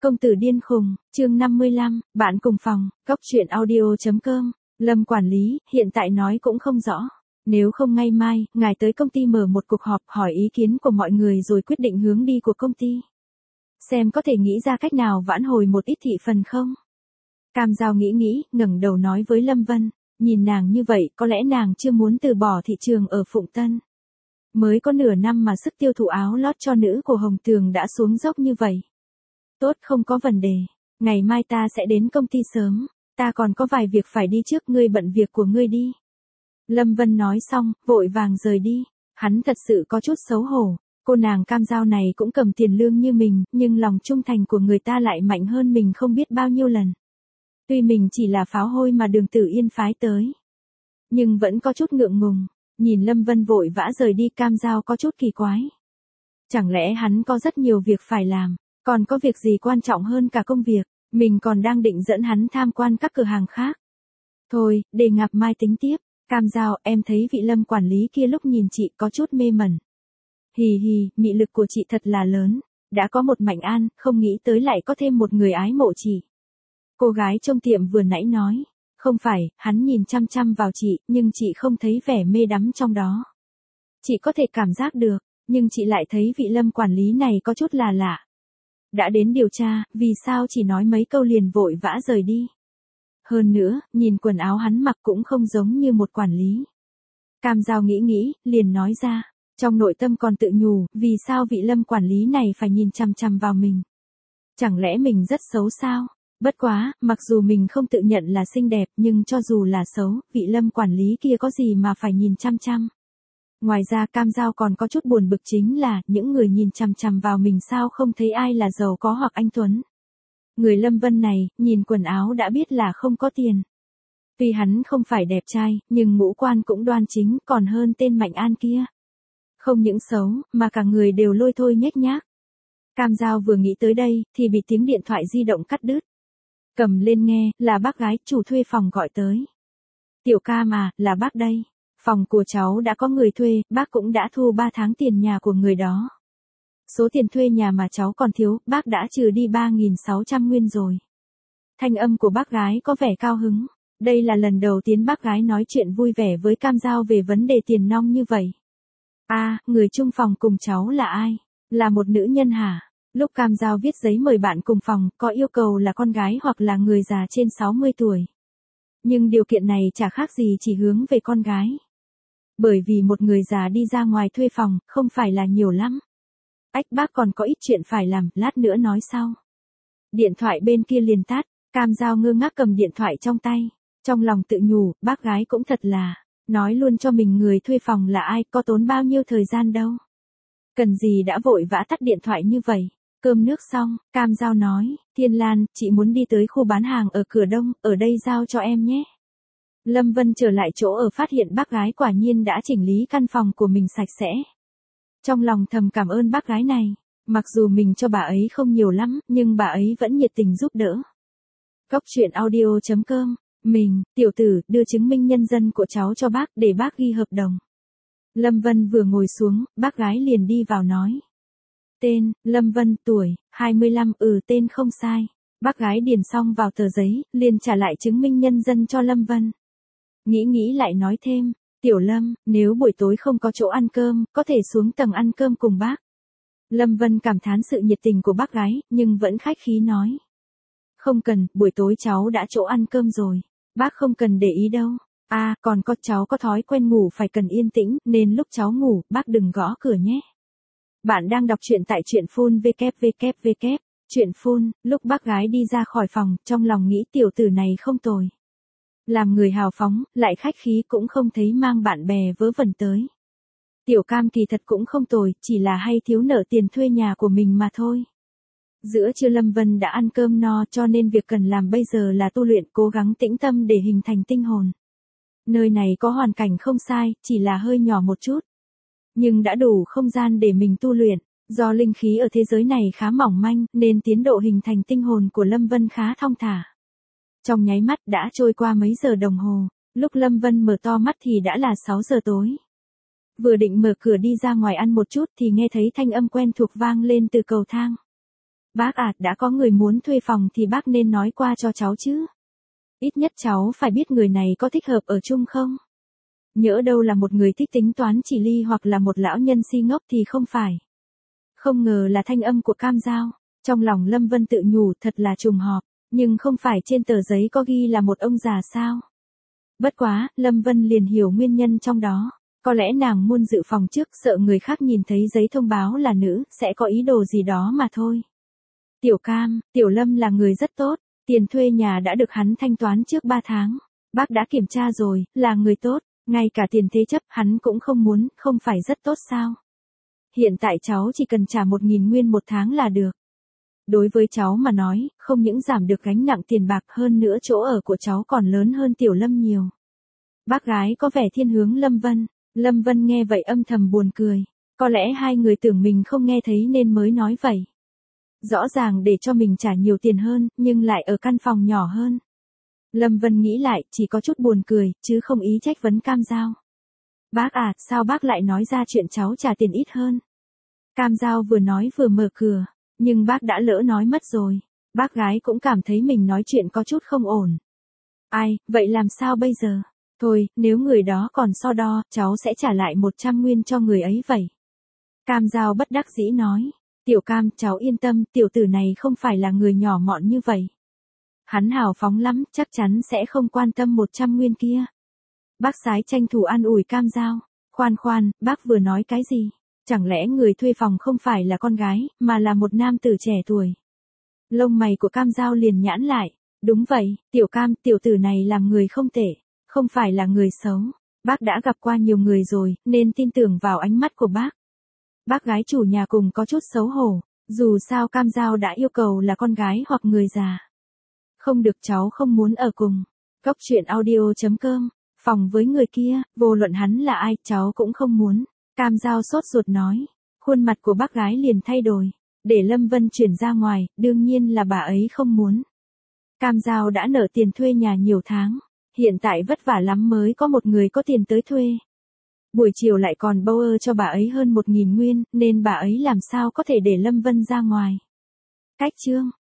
Công tử điên khùng, chương 55, bạn cùng phòng, góc truyện audio.com, Lâm quản lý, hiện tại nói cũng không rõ. Nếu không ngày mai, ngài tới công ty mở một cuộc họp hỏi ý kiến của mọi người rồi quyết định hướng đi của công ty. Xem có thể nghĩ ra cách nào vãn hồi một ít thị phần không? Cam Giao nghĩ, ngẩng đầu nói với Lâm Vân, nhìn nàng như vậy có lẽ nàng chưa muốn từ bỏ thị trường ở Phụng Tân. Mới có nửa năm mà sức tiêu thụ áo lót cho nữ của Hồng Tường đã xuống dốc như vậy. Tốt, không có vấn đề. Ngày mai ta sẽ đến công ty sớm. Ta còn có vài việc phải đi trước, ngươi bận việc của ngươi đi. Lâm Vân nói xong, vội vàng rời đi. Hắn thật sự có chút xấu hổ. Cô nàng Cam Giao này cũng cầm tiền lương như mình, nhưng lòng trung thành của người ta lại mạnh hơn mình không biết bao nhiêu lần. Tuy mình chỉ là pháo hôi mà Đường Tử Yên phái tới, nhưng vẫn có chút ngượng ngùng. Nhìn Lâm Vân vội vã rời đi, Cam Giao có chút kỳ quái. Chẳng lẽ hắn có rất nhiều việc phải làm? Còn có việc gì quan trọng hơn cả công việc, mình còn đang định dẫn hắn tham quan các cửa hàng khác. Thôi, để gặp mai tính tiếp. Cam Giao, em thấy vị Lâm quản lý kia lúc nhìn chị có chút mê mẩn. Hì hì, mị lực của chị thật là lớn. Đã có một Mạnh An, không nghĩ tới lại có thêm một người ái mộ chị. Cô gái trong tiệm vừa nãy nói. Không phải, hắn nhìn chăm chăm vào chị, nhưng chị không thấy vẻ mê đắm trong đó. Chị có thể cảm giác được, nhưng chị lại thấy vị Lâm quản lý này có chút là lạ. Đã đến điều tra, vì sao chỉ nói mấy câu liền vội vã rời đi. Hơn nữa, nhìn quần áo hắn mặc cũng không giống như một quản lý. Cam Giao nghĩ, liền nói ra. Trong nội tâm còn tự nhủ, vì sao vị Lâm quản lý này phải nhìn chằm chằm vào mình. Chẳng lẽ mình rất xấu sao? Bất quá, mặc dù mình không tự nhận là xinh đẹp, nhưng cho dù là xấu, vị Lâm quản lý kia có gì mà phải nhìn chăm chăm. Ngoài ra Cam Giao còn có chút buồn bực chính là, những người nhìn chằm chằm vào mình sao không thấy ai là giàu có hoặc anh tuấn. Người Lâm Vân này, nhìn quần áo đã biết là không có tiền. Tuy hắn không phải đẹp trai, nhưng ngũ quan cũng đoan chính, còn hơn tên Mạnh An kia. Không những xấu, mà cả người đều lôi thôi nhếch nhác. Cam Giao vừa nghĩ tới đây, thì bị tiếng điện thoại di động cắt đứt. Cầm lên nghe, là bác gái, chủ thuê phòng gọi tới. Tiểu Cam à, là bác đây. Phòng của cháu đã có người thuê, bác cũng đã thu 3 tháng tiền nhà của người đó. Số tiền thuê nhà mà cháu còn thiếu, bác đã trừ đi 3.600 nguyên rồi. Thanh âm của bác gái có vẻ cao hứng. Đây là lần đầu tiên bác gái nói chuyện vui vẻ với Cam Giao về vấn đề tiền nong như vậy. À, người chung phòng cùng cháu là ai? Là một nữ nhân hả? Lúc Cam Giao viết giấy mời bạn cùng phòng, có yêu cầu là con gái hoặc là người già trên 60 tuổi. Nhưng điều kiện này chả khác gì chỉ hướng về con gái. Bởi vì một người già đi ra ngoài thuê phòng, không phải là nhiều lắm. Ách, bác còn có ít chuyện phải làm, lát nữa nói sau. Điện thoại bên kia liền tắt, Cam Giao ngơ ngác cầm điện thoại trong tay. Trong lòng tự nhủ, bác gái cũng thật là, nói luôn cho mình người thuê phòng là ai, có tốn bao nhiêu thời gian đâu. Cần gì đã vội vã tắt điện thoại như vậy. Cơm nước xong, Cam Giao nói, Thiên Lan, chị muốn đi tới khu bán hàng ở cửa đông, ở đây giao cho em nhé. Lâm Vân trở lại chỗ ở phát hiện bác gái quả nhiên đã chỉnh lý căn phòng của mình sạch sẽ. Trong lòng thầm cảm ơn bác gái này, mặc dù mình cho bà ấy không nhiều lắm, nhưng bà ấy vẫn nhiệt tình giúp đỡ. Góc truyện audio.com, mình, tiểu tử, đưa chứng minh nhân dân của cháu cho bác để bác ghi hợp đồng. Lâm Vân vừa ngồi xuống, bác gái liền đi vào nói. Tên, Lâm Vân, tuổi, 25, tên không sai. Bác gái điền xong vào tờ giấy, liền trả lại chứng minh nhân dân cho Lâm Vân. Nghĩ lại nói thêm, Tiểu Lâm, nếu buổi tối không có chỗ ăn cơm, có thể xuống tầng ăn cơm cùng bác. Lâm Vân cảm thán sự nhiệt tình của bác gái, nhưng vẫn khách khí nói. Không cần, buổi tối cháu đã chỗ ăn cơm rồi. Bác không cần để ý đâu. À, còn có cháu có thói quen ngủ phải cần yên tĩnh, nên lúc cháu ngủ, bác đừng gõ cửa nhé. Bạn đang đọc truyện tại truyện phun www. Truyện phun, lúc bác gái đi ra khỏi phòng, trong lòng nghĩ tiểu tử này không tồi. Làm người hào phóng, lại khách khí cũng không thấy mang bạn bè vớ vẩn tới. Tiểu Cam kỳ thật cũng không tồi, chỉ là hay thiếu nợ tiền thuê nhà của mình mà thôi. Giữa trưa Lâm Vân đã ăn cơm no cho nên việc cần làm bây giờ là tu luyện, cố gắng tĩnh tâm để hình thành tinh hồn. Nơi này có hoàn cảnh không sai, chỉ là hơi nhỏ một chút. Nhưng đã đủ không gian để mình tu luyện. Do linh khí ở thế giới này khá mỏng manh, nên tiến độ hình thành tinh hồn của Lâm Vân khá thong thả. Trong nháy mắt đã trôi qua mấy giờ đồng hồ, lúc Lâm Vân mở to mắt thì đã là 6 giờ tối. Vừa định mở cửa đi ra ngoài ăn một chút thì nghe thấy thanh âm quen thuộc vang lên từ cầu thang. Bác à, đã có người muốn thuê phòng thì bác nên nói qua cho cháu chứ. Ít nhất cháu phải biết người này có thích hợp ở chung không. Nhỡ đâu là một người thích tính toán chỉ ly hoặc là một lão nhân si ngốc thì không phải. Không ngờ là thanh âm của Cam Dao. Trong lòng Lâm Vân tự nhủ thật là trùng hợp, nhưng không phải trên tờ giấy có ghi là một ông già sao. Bất quá, Lâm Vân liền hiểu nguyên nhân trong đó. Có lẽ nàng muốn dự phòng trước sợ người khác nhìn thấy giấy thông báo là nữ sẽ có ý đồ gì đó mà thôi. Tiểu Cam, Tiểu Lâm là người rất tốt, tiền thuê nhà đã được hắn thanh toán trước 3 tháng. Bác đã kiểm tra rồi, là người tốt, ngay cả tiền thế chấp hắn cũng không muốn, không phải rất tốt sao. Hiện tại cháu chỉ cần trả 1.000 nguyên một tháng là được. Đối với cháu mà nói, không những giảm được gánh nặng tiền bạc hơn nữa chỗ ở của cháu còn lớn hơn Tiểu Lâm nhiều. Bác gái có vẻ thiên hướng Lâm Vân. Lâm Vân nghe vậy âm thầm buồn cười. Có lẽ hai người tưởng mình không nghe thấy nên mới nói vậy. Rõ ràng để cho mình trả nhiều tiền hơn, nhưng lại ở căn phòng nhỏ hơn. Lâm Vân nghĩ lại, chỉ có chút buồn cười, chứ không ý trách vấn Cam Dao. Bác à, sao bác lại nói ra chuyện cháu trả tiền ít hơn? Cam Dao vừa nói vừa mở cửa, nhưng bác đã lỡ nói mất rồi. Bác gái cũng cảm thấy mình nói chuyện có chút không ổn. Ai, vậy làm sao bây giờ? Thôi, nếu người đó còn so đo, cháu sẽ trả lại 100 nguyên cho người ấy vậy. Cam Dao bất đắc dĩ nói. Tiểu Cam, cháu yên tâm, tiểu tử này không phải là người nhỏ mọn như vậy. Hắn hào phóng lắm, chắc chắn sẽ không quan tâm 100 nguyên kia. Bác Sái tranh thủ an ủi Cam Dao. Khoan khoan, bác vừa nói cái gì? Chẳng lẽ người thuê phòng không phải là con gái, mà là một nam tử trẻ tuổi? Lông mày của Cam Dao liền nhãn lại. Đúng vậy, Tiểu Cam, tiểu tử này làm người không tệ, không phải là người xấu. Bác đã gặp qua nhiều người rồi, nên tin tưởng vào ánh mắt của bác. Bác gái chủ nhà cùng có chút xấu hổ, dù sao Cam Dao đã yêu cầu là con gái hoặc người già. Không được, cháu không muốn ở cùng. Góc truyện audio.com, phòng với người kia, vô luận hắn là ai, cháu cũng không muốn. Cam Dao sốt ruột nói. Khuôn mặt của bác gái liền thay đổi. Để Lâm Vân chuyển ra ngoài, đương nhiên là bà ấy không muốn. Cam Dao đã nợ tiền thuê nhà nhiều tháng. Hiện tại vất vả lắm mới có một người có tiền tới thuê. Buổi chiều lại còn bâu ơ cho bà ấy hơn 1.000 nguyên, nên bà ấy làm sao có thể để Lâm Vân ra ngoài. Cách chương